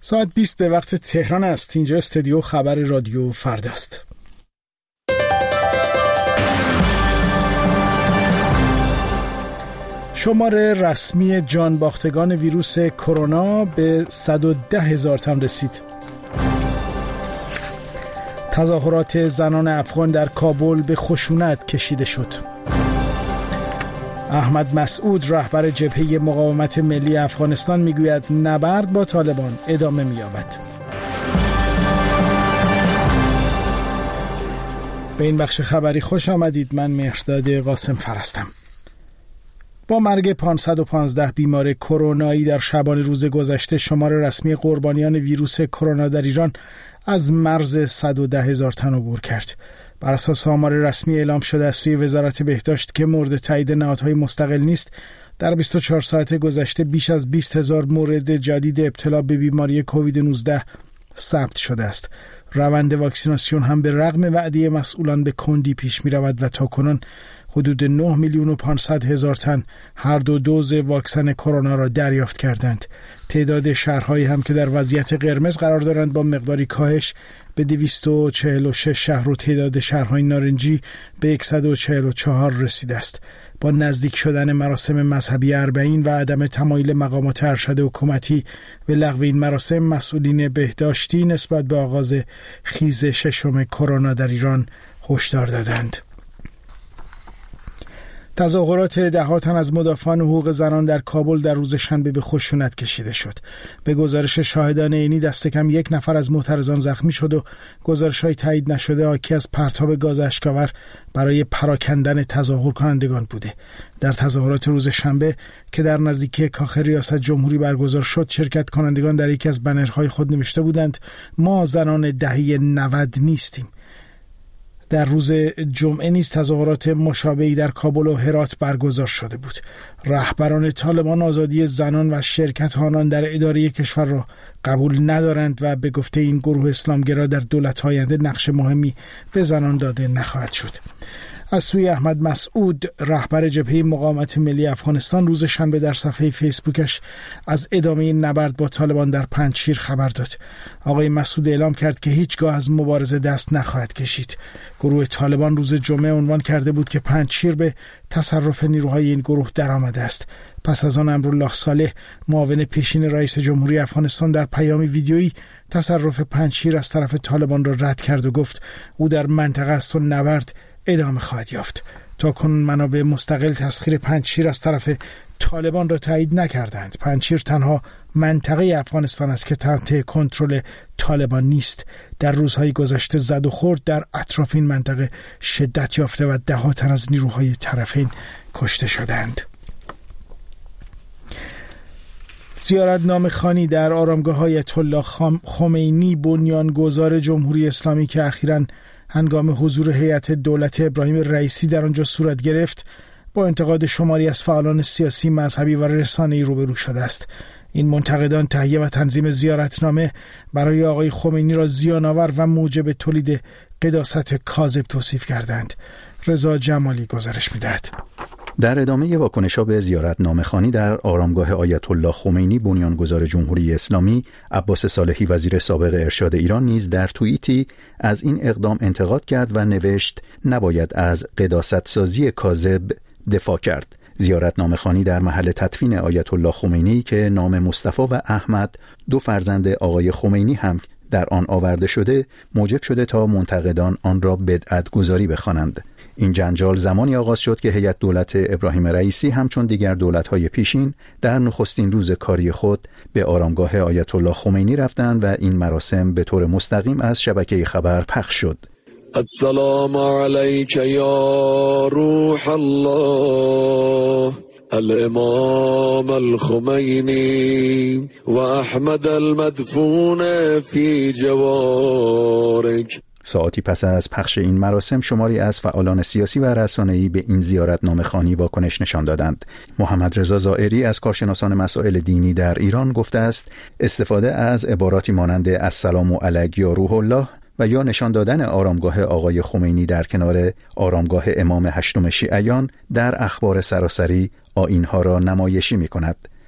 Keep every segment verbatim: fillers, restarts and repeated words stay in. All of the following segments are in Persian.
ساعت بیست به وقت تهران است. اینجا استودیو خبر رادیو فردا است. شمار رسمی جانباختگان ویروس کرونا به صد و ده هزار تن رسید. تظاهرات زنان افغان در کابل به خشونت کشیده شد. احمد مسعود رهبر جبهه مقاومت ملی افغانستان میگوید نبرد با طالبان ادامه می‌یابد. به این بخش خبری خوش آمدید. من مهرداد قاسم فرستم. با مرگ پانصد و پانزده بیمار کرونایی در شبانه روز گذشته، شمار رسمی قربانیان ویروس کرونا در ایران از مرز صد و ده هزار تن عبور کرد. بر اساس آمار رسمی اعلام شده از سوی وزارت بهداشت که مورد تایید نهادهای مستقل نیست، در بیست و چهار ساعت گذشته بیش از بیست هزار مورد جدید ابتلا به بیماری کووید نوزده ثبت شده است. روند واکسیناسیون هم به رغم وعده مسئولان به کندی پیش می رود و تاکنون حدود نه میلیون و پانصد هزار تن هر دو دوز واکسن کرونا را دریافت کردند. تعداد شهرهایی هم که در وضعیت قرمز قرار دارند با مقداری کاهش به دویست و چهل و شش شهر و تعداد شهرهای نارنجی به صد و چهل و چهار رسیده است. با نزدیک شدن مراسم مذهبی اربعین و عدم تمایل مقامات ارشد حکومتی به لغو این مراسم، مسئولین بهداشتی نسبت به آغاز خیز ششم کرونا در ایران هشدار دادند. تظاهرات دهات تن از مدافعان حقوق زنان در کابل در روز شنبه به خشونت کشیده شد. به گزارش شاهدان عینی دست کم یک نفر از معترضان زخمی شد و گزارش‌های تایید نشده حاکی از پرتاب گاز اشک‌آور برای پراکندن تظاهر کنندگان بوده. در تظاهرات روز شنبه که در نزدیکی کاخ ریاست جمهوری برگزار شد، شرکت کنندگان در یکی از بنرهای خود نوشته بودند ما زنان دهه نود نیستیم. در روز جمعه نیز تظاهرات مشابهی در کابل و هرات برگزار شده بود. رهبران طالبان آزادی زنان و شرکت آنان در اداره کشور را قبول ندارند و به گفته این گروه اسلامگرا در دولت آینده نقش مهمی به زنان داده نخواهد شد. از سوی احمد مسعود رهبر جبهه مقاومت ملی افغانستان روز شنبه در صفحه فیسبوکش از ادامه نبرد با طالبان در پنجشیر خبر داد. آقای مسعود اعلام کرد که هیچگاه از مبارزه دست نخواهد کشید. گروه طالبان روز جمعه عنوان کرده بود که پنجشیر به تصرف نیروهای این گروه درآمده است. پس از آن امرالله صالح معاون پیشین رئیس جمهوری افغانستان در پیامی ویدیویی تصرف پنجشیر از طرف طالبان را رد کرد و گفت او در منطقه است و نبرد ادامه خواهد یافت. تاکنون منابع مستقل تسخیر پنجشیر از طرف طالبان را تایید نکردند. پنجشیر تنها منطقه افغانستان است که تحت کنترل طالبان نیست. در روزهای گذشته زد و خورد در اطراف این منطقه شدت یافته و ده ها تن از نیروهای طرفین کشته شدند. زیارتنامه خوانی در آرامگاه آیت الله خمینی بنیانگذار جمهوری اسلامی که اخیراً هنگام حضور هیئت دولت ابراهیم رئیسی در آنجا صورت گرفت، با انتقاد شماری از فعالان سیاسی، مذهبی و رسانه‌ای روبرو شده است. این منتقدان تهیه و تنظیم زیارتنامه برای آقای خمینی را زیان‌آور و موجب تولید قداست کاذب توصیف کردند. رضا جمالی گزارش می‌دهد. در ادامه واکنش‌ها به زیارتنامه‌خوانی در آرامگاه آیت الله خمینی بنیانگذار جمهوری اسلامی، عباس صالحی وزیر سابق ارشاد ایران نیز در توییتی از این اقدام انتقاد کرد و نوشت نباید از قداست سازی کاذب دفاع کرد. زیارتنامه‌خوانی در محل تدفین آیت الله خمینی که نام مصطفی و احمد دو فرزند آقای خمینی هم در آن آورده شده، موجب شده تا منتقدان آن را بدعت گذاری بخوانند. این جنجال زمانی آغاز شد که هیئت دولت ابراهیم رئیسی همچون دیگر دولت‌های پیشین در نخستین روز کاری خود به آرامگاه آیت الله خمینی رفتند و این مراسم به طور مستقیم از شبکه خبر پخش شد. السلام علیک یا روح الله الامام الخمینی و احمد المدفون فی جوارک. ساعتی پس از پخش این مراسم شماری از فعالان سیاسی و رسانه‌ای به این زیارتنامه‌خوانی واکنش نشان دادند. محمد رضا زائری از کارشناسان مسائل دینی در ایران گفته است استفاده از عباراتی مانند السلام علیک یا روح الله و یا نشان دادن آرامگاه آقای خمینی در کنار آرامگاه امام هشتم شیعیان در اخبار سراسری آیین‌ها را نمایشی می‌کند.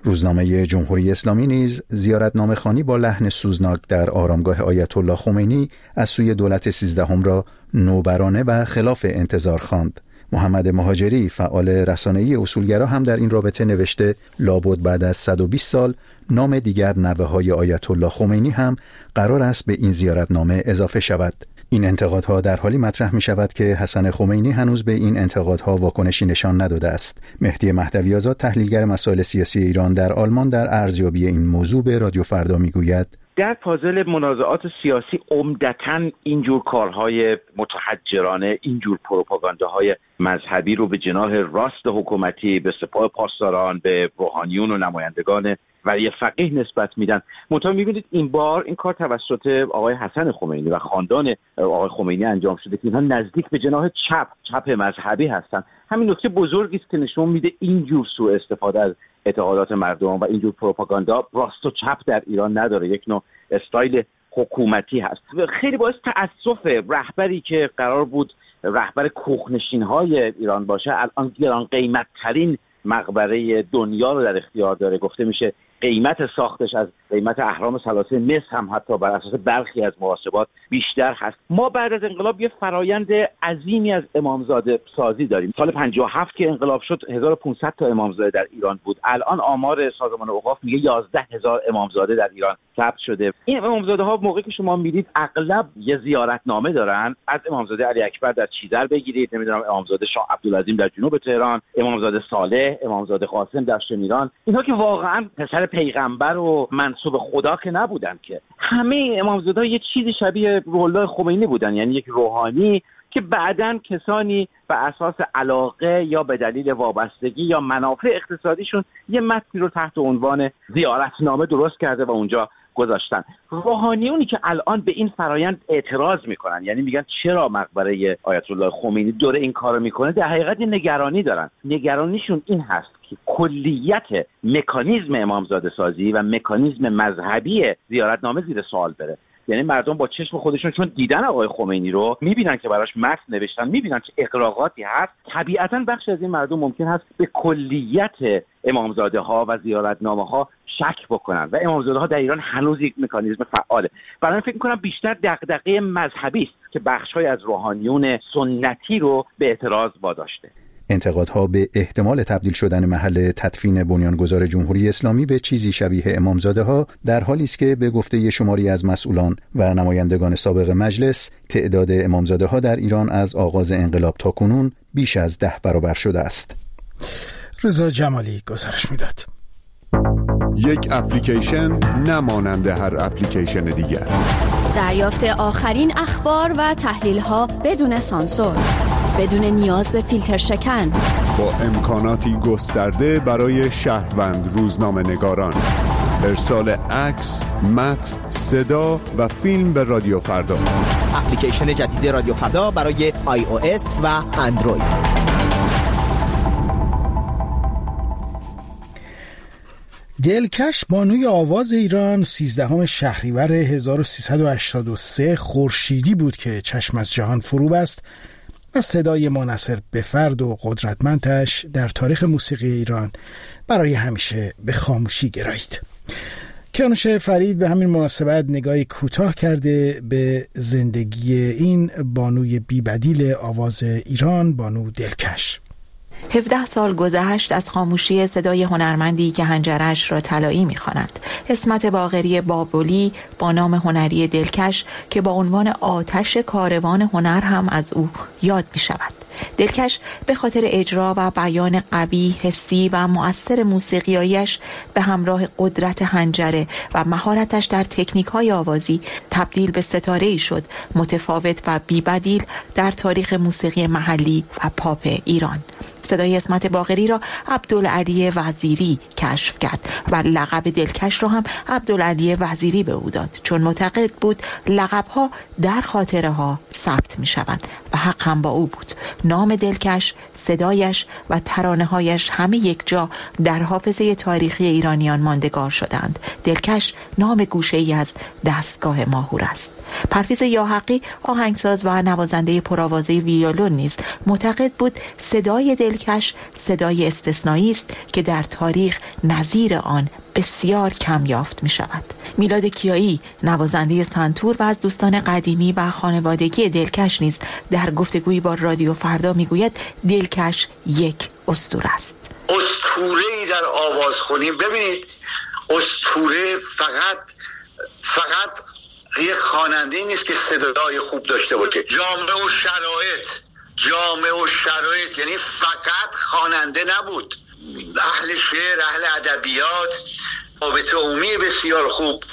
روزنامه جمهوری اسلامی نیز زیارتنامه‌خوانی با لحن سوزناک در آرامگاه آیت الله خمینی از سوی دولت سیزدهم را نوبرانه و خلاف انتظار خواند. محمد مهاجری فعال رسانه‌ای اصولگرا هم در این رابطه نوشته لابد بعد از صد و بیست سال نام دیگر نوه‌های آیت الله خمینی هم قرار است به این زیارتنامه اضافه شود. این انتقادها در حالی مطرح می شود که حسن خمینی هنوز به این انتقادها واکنشی نشان نداده است. مهدی مهدوی آزاد تحلیلگر مسائل سیاسی ایران در آلمان در ارزیابی این موضوع به رادیو فردا می گوید در پازل منازعات سیاسی عمدتاً اینجور کارهای متحجرانه، اینجور پروپاگانداهای مذهبی رو به جناح راست حکومتی، به سپاه پاسداران، به روحانیون و نمایندگان ولی فقیه نسبت میدن. منتها میبینید این بار این کار توسط آقای حسن خمینی و خاندان آقای خمینی انجام شده که اینها نزدیک به جناح چپ چپ مذهبی هستن. همین نکته بزرگی است که نشون میده اینجور سوء استفاده از اعتقادات مردم و اینجور پروپاگاندا راست و چپ در ایران نداره، یک نوع استایل حکومتی هست. خیلی باعث تأسف رهبری که قرار بود رهبر کوخنشین‌های ایران باشه الان گران قیمت ترین مقبره دنیا رو در اختیار داره. گفته میشه قیمت ساختش از قیمت اهرام ثلاثه مصر هم حتی بر اساس برخی از محاسبات بیشتر هست. ما بعد از انقلاب یه فرایند عظیمی از امامزاده سازی داریم. سال پنجاه و هفت که انقلاب شد هزار و پانصد تا امامزاده در ایران بود. الان آمار سازمان اوقاف میگه یازده هزار امامزاده در ایران ثبت شده. این امامزاده ها موقعی که شما میدید اغلب یه زیارتنامه دارن. از امامزاده علی اکبر در چیزر بگیرید، نمیدونم امامزاده شاه عبدالعظیم در جنوب تهران، امامزاده صالح، امامزاده قاسم در شمیران، اینها که واقعا پسر پیغمبر و منسوب خدا که نبودن، که همه امامزاده‌ها یه چیزی شبیه روح الله خمینی بودن، یعنی یک روحانی که بعداً کسانی به اساس علاقه یا به دلیل وابستگی یا منافع اقتصادیشون یه متنی رو تحت عنوان زیارتنامه درست کرده و اونجا گذاشتن. روحانیونی که الان به این فرایند اعتراض میکنن، یعنی میگن چرا مقبره آیت الله خمینی داره این کارو میکنه، در حقیقت نگرانی دارن. نگرانیشون این هست که کلیت مکانیزم امامزاده سازی و مکانیزم مذهبی زیارتنامه زیر سوال بره. یعنی مردم با چشم خودشون چون دیدن آقای خمینی رو میبینن که براش متن نوشتن، میبینن چه اغراقاتی هست، طبیعتاً بخش از این مردم ممکن هست به کلیت امامزاده ها و زیارتنامه ها شک بکنن و امامزاده ها در ایران هنوز یک مکانیزم فعاله. برای فکر می‌کنم بیشتر دغدغه مذهبی است که بخش‌های از روحانیون سنتی رو به اعتراض واداشته. انتقادها به احتمال تبدیل شدن محل تدفین بنیانگذار جمهوری اسلامی به چیزی شبیه امامزاده ها در حالی است که به گفته شماری از مسئولان و نمایندگان سابق مجلس تعداد امامزاده ها در ایران از آغاز انقلاب تا کنون بیش از ده برابر شده است. رضا جمالی گزارش میداد. یک اپلیکیشن نمانند هر اپلیکیشن دیگر. دریافت آخرین اخبار و تحلیل‌ها بدون سانسور، بدون نیاز به فیلتر شکن، با امکاناتی گسترده برای شهروند روزنامه نگاران. ارسال عکس، متن، صدا و فیلم به رادیو فردا. اپلیکیشن جدید رادیو فردا برای آی او اس و اندروید. دلکش بانوی آواز ایران سیزدهم شهریور هزار و سیصد و هشتاد و سه خورشیدی بود که چشم از جهان فرو بست و صدای منحصر به فرد و قدرتمندش در تاریخ موسیقی ایران برای همیشه به خاموشی گرایید. کیانوش فرید به همین مناسبت نگاهی کوتاه کرده به زندگی این بانوی بی‌بدیل آواز ایران، بانو دلکش. هفده سال گذشت از خاموشی صدای هنرمندی که حنجره‌اش را طلایی می‌خواند. اسمت باقری بابلی با نام هنری دلکش که با عنوان آتش کاروان هنر هم از او یاد می‌شود. دلکش به خاطر اجرا و بیان قوی، حسی و مؤثر موسیقیایش به همراه قدرت حنجره و مهارتش در تکنیک‌های آوازی تبدیل به ستاره‌ای شد متفاوت و بی‌بدیل در تاریخ موسیقی محلی و پاپ ایران. صدای اسمت باقری را عبدالعلی وزیری کشف کرد و لقب دلکش را هم عبدالعلی وزیری به او داد، چون معتقد بود لقب‌ها در خاطره ها ثبت می شوند و حق هم با او بود. نام دلکش، صدایش و ترانه‌هایش همه یک جا در حافظه تاریخی ایرانیان ماندگار شدند. دلکش نام گوشه‌ای از دستگاه ماهور است. پرویز یاحقی آهنگساز و نوازنده پرآوازه ویولون نیز معتقد بود صدای دلکش صدای استثنایی است که در تاریخ نظیر آن بسیار کم یافت می شود. میلاد کیایی نوازنده سنتور و از دوستان قدیمی و خانوادگی دلکش نیز در گفتگویی با رادیو فردا می گوید دلکش یک اسطوره است. اسطوره‌ای در آوازخوانی. ببینید اسطوره فقط فقط یک خواننده نیست که صدای خوب داشته باشه. جامعه و شرایط جامعه و شرایط یعنی فقط خواننده نبود، اهل شعر، اهل ادبیات، رابطه عمومی بسیار خوب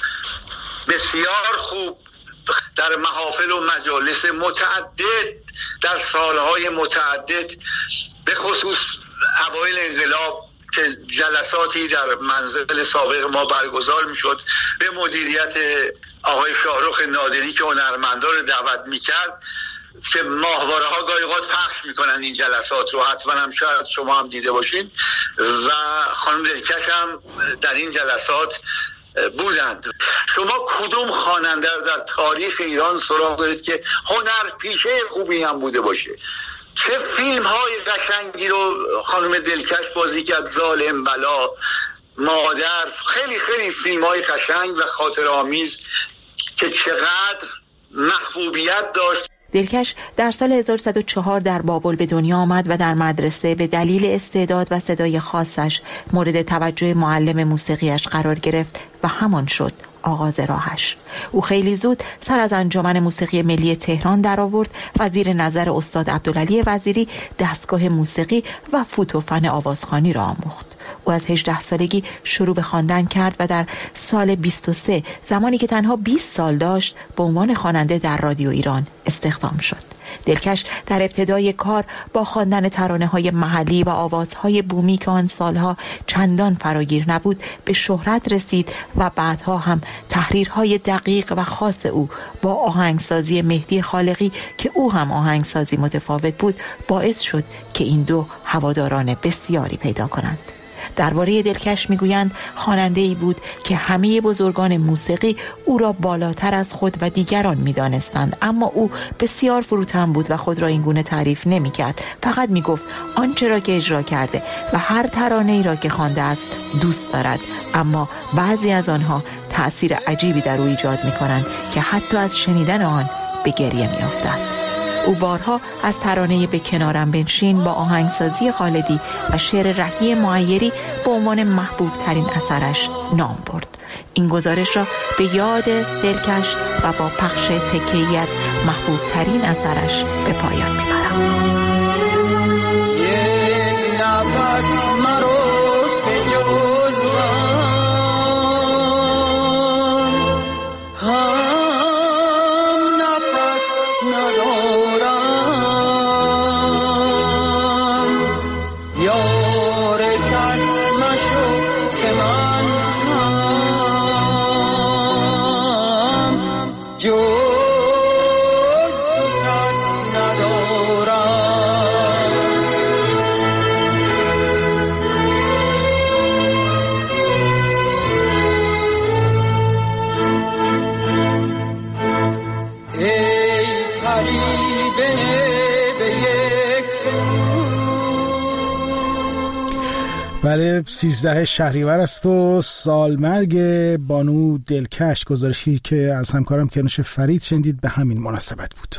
بسیار خوب در محافل و مجالس متعدد در سالهای متعدد، به خصوص اوایل انقلاب که جلساتی در منزل سابق ما برگزار میشد به مدیریت آقای شاهرخ نادری که هنرمندا رو دعوت میکرد که ماهواره ها گاهی اوقات پخش میکنن این جلسات رو، حتما هم شاید شما هم دیده باشین و خانم دلکش هم در این جلسات بودند. شما کدوم خواننده در تاریخ ایران سراغ دارید که هنر پیشه خوبی هم بوده باشه؟ چه فیلم های قشنگی رو خانم دلکش بازی کرد، ظالم بلا، مادر، خیلی خیلی فیلم های قشنگ و خاطرآمیز که چقدر محبوبیت داشت. دلکش در سال هزار و سیصد و چهار در بابل به دنیا آمد و در مدرسه به دلیل استعداد و صدای خاصش مورد توجه معلم موسیقیش قرار گرفت و همان شد آغاز راهش. او خیلی زود سر از انجمن موسیقی ملی تهران در آورد و زیر نظر استاد عبدالعلی وزیری دستگاه موسیقی و فوت و فن آوازخوانی را آموخت. او از هجده سالگی شروع به خواندن کرد و در سال بیست و سه زمانی که تنها بیست سال داشت به عنوان خواننده در رادیو ایران استخدام شد. دلکش در ابتدای کار با خواندن ترانه‌های محلی و آوازهای بومی که آن سالها چندان فراگیر نبود به شهرت رسید و بعدها هم تحریرهای دقیق و خاص او با آهنگسازی مهدی خالقی که او هم آهنگسازی متفاوت بود باعث شد که این دو هواداران بسیاری پیدا کنند. درباره دلکش میگویند خواننده‌ای بود که همه بزرگان موسیقی او را بالاتر از خود و دیگران می‌دانستند، اما او بسیار فروتن بود و خود را این گونه تعریف نمی‌کرد. فقط میگفت آنچه را که اجرا کرده و هر ترانه‌ای را که خوانده است دوست دارد، اما بعضی از آنها تأثیر عجیبی در او ایجاد می‌کنند که حتی از شنیدن آن به گریه می‌افتد. او بارها از ترانه به کنارم بنشین با آهنگسازی خالدی و شعر رهی معیری به عنوان محبوب ترین اثرش نام برد. این گزارش را به یاد دلکش و با پخش تکه‌ای از محبوب ترین اثرش به پایان میبرم. یک نفس مرو که جز بله، سیزده شهریور است و سالمرگ بانو دلکش. گزارشی که از همکارم کرنوش فرید شنیدید به همین مناسبت بود.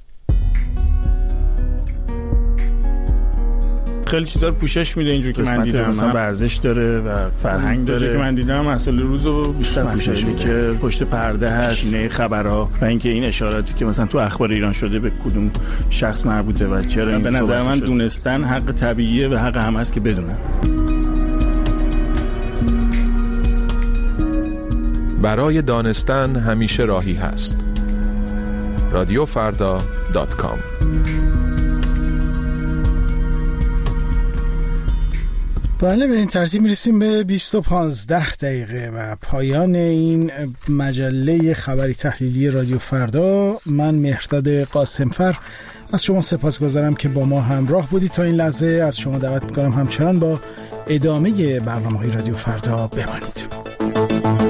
خیلی چیزا رو پوشش میده اینجور که من دیدم، مثلا ورزش داره و فرهنگ داره که من دیدم، مسئله روزو بیشتر پوشش میده که پشت پرده هست، نه خبرها و اینکه این اشاراتی که مثلا تو اخبار ایران شده به کدوم شخص مربوطه و چرا این. به نظر من دونستن حق طبیعیه و حق هم هست که بدونن. برای دانستن همیشه راهی هست. رادیو فردا دات کام بله، به این ترتیب میرسیم به بیست و پانزده دقیقه و پایان این مجله خبری تحلیلی رادیو فردا. من مهرداد قاسمفر از شما سپاسگزارم که با ما همراه بودید تا این لحظه. از شما دعوت میکنم همچنان با ادامه برنامه‌های رادیو فردا بمانید.